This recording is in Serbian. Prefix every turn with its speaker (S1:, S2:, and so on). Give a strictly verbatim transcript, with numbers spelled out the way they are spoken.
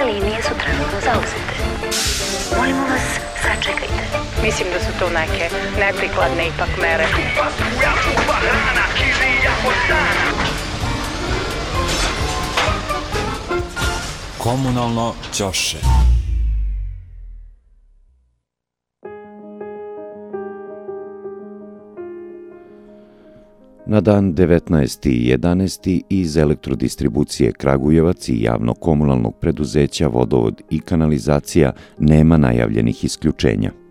S1: linije su trenutno zauzete. Molimo vas, sačekajte.
S2: Mislim da su to neke neprikladne ipak mere.
S3: Komunalno ćoše.
S4: Na dan devetnaesti jedanaesti iz Elektrodistribucije Kragujevac i javno-komunalnog preduzeća Vodovod i kanalizacija nema najavljenih isključenja.